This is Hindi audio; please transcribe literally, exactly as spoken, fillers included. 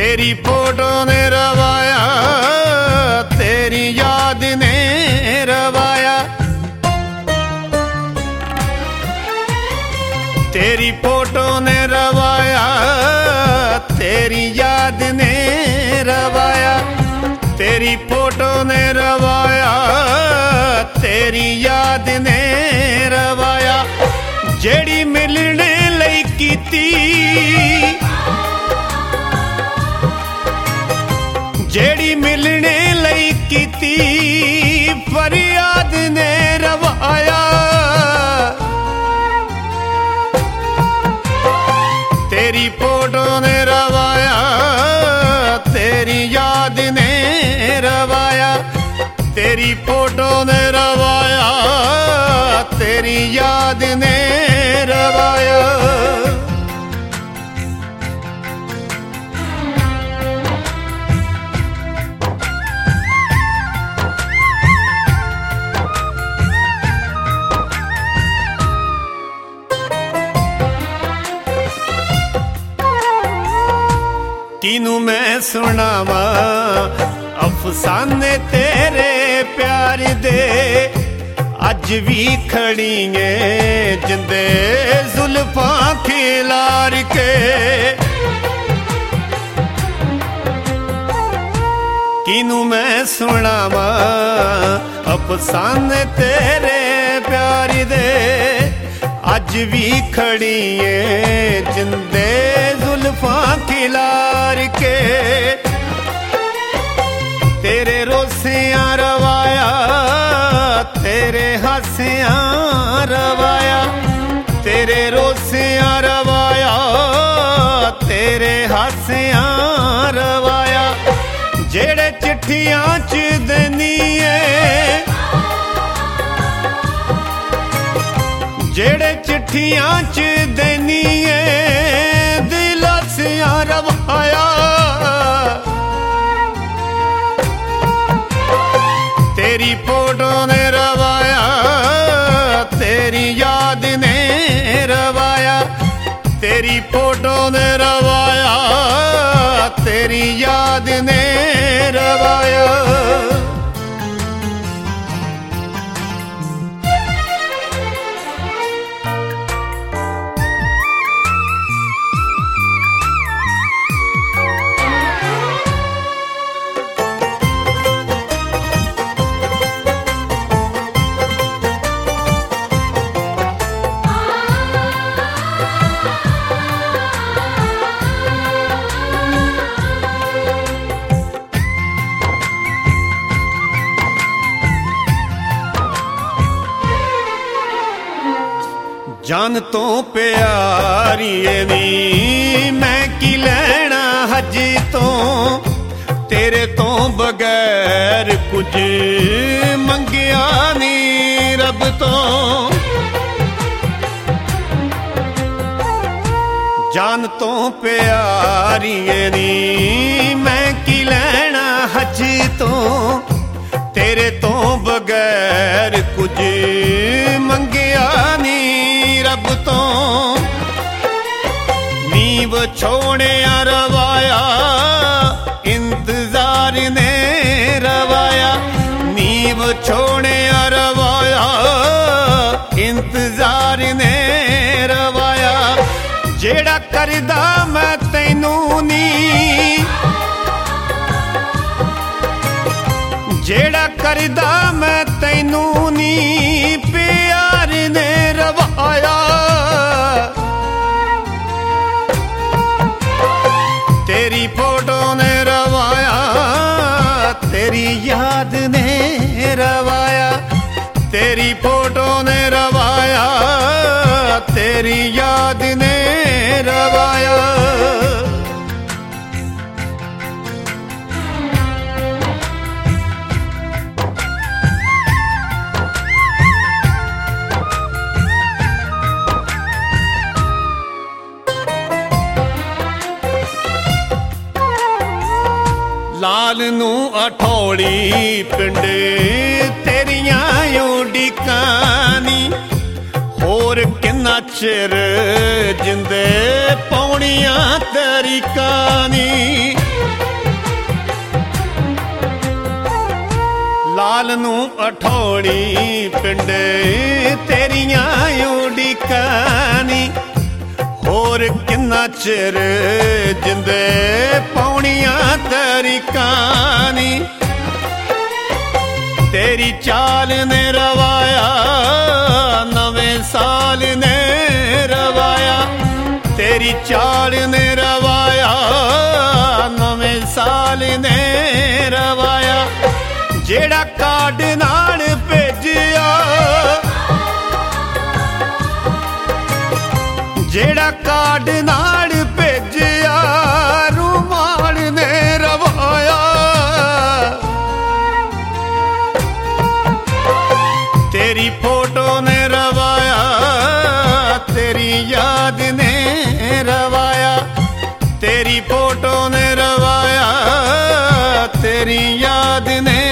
तेरी फोटो ने रवाया, तेरी याद ने रवाया। तेरी फोटो ने रवाया, तेरी याद ने रवाया। तेरी फोटो ने रवाया, तेरी याद ने रवाया। जेड़ी मिलने लई कीती, जेड़ी मिलने लई कीती, फरियाद ने रवाया। तेरी फोटो ने रवाया, तेरी याद ने रवाया। तेरी फोटो ने रवाया, तेरी याद ने रवाया। किनू मैं सुनावा अफसाने तेरे प्यार दे, अज भी खड़ी है जिंदे जुल्फां खिलार के। किनू मैं सुनावा अफसाने तेरे प्यार दे, अज भी खड़ी है जिंदे जुल्फां खिलार के। तेरे रोसियां रवाया, तेरे हासियां रवाया। तेरे रोसियां रवाया, तेरे हासियां रवाया। जेड़े चिट्ठियां च देनी है, जेड़े चिट्ठियां च देनी है, दिल सियां रवाया। तेरी फोटो ने रवाया, तेरी याद ने रवाया। तेरी फोटो ने रवाया, तेरी याद ने रवाया। जान तो प्यारी नी मैं की लेना हज तो, तेरे तो बगैर कुछ मंगिया नी रब तो। जान तो प्यारी नी मैं की लेना हज तो, तेरे तो बगैर कुछ मंगिया नी रब तो। नीव छोड़े रवाया, इंतजार ने रवाया। नीव छोड़े रवाया, इंतजार ने रवाया। जेड़ा करदा मैं तैनू नी, जेड़ा करदा मैं तैनू नी, प्यार ने रवाया। तेरी फोटो ने रवाया, तेरी याद ने रवाया। तेरी फोटो ने रवाया, तेरी याद ने रवाया। लाल नू अठौड़ी पिंड तेरियां उडिकानी, होर किन्ना चिर जिंदे पौनियां तेरी कानी। ਲਾਲ ਨੂੰ ਅਠੌਲੀ ਪਿੰਡ ਤੇਰੀਆਂ ਉਡੀਕਾਂ ਨੀ ਹੋਰ ਕਿੰਨਾ ਚਿਰ ਜਿੰਦੇ ਪਾਉਣੀਆਂ ਤਰੀਕਾਂ ਨੀ ਤੇਰੀ ਚਾਲ ਨੇ ਰਵਾਇਆ ਨਵੇਂ ਸਾਲ ਨੇ ਰਵਾਇਆ ਤੇਰੀ ਚਾਲ ਨੇ ਰਵਾਇਆ ਨਵੇਂ ਸਾਲ ਨੇ ਰਵਾਇਆ ਜਿਹੜਾ ਕਾਰਡ ਨਾਲ ਭੇਜਿਆ ਜਿਹੜਾ ਕਾਰਡ ਨਾਲ ਭੇਜਿਆ ਰੁਮਾਲ ਨੇ ਰਵਾਇਆ ਤੇਰੀ ਫੋਟੋ ਨੇ ਰਵਾਇਆ ਤੇਰੀ ਯਾਦ ਨੇ ਰਵਾਇਆ ਤੇਰੀ ਫੋਟੋ ਨੇ ਰਵਾਇਆ ਤੇਰੀ ਯਾਦ ਨੇ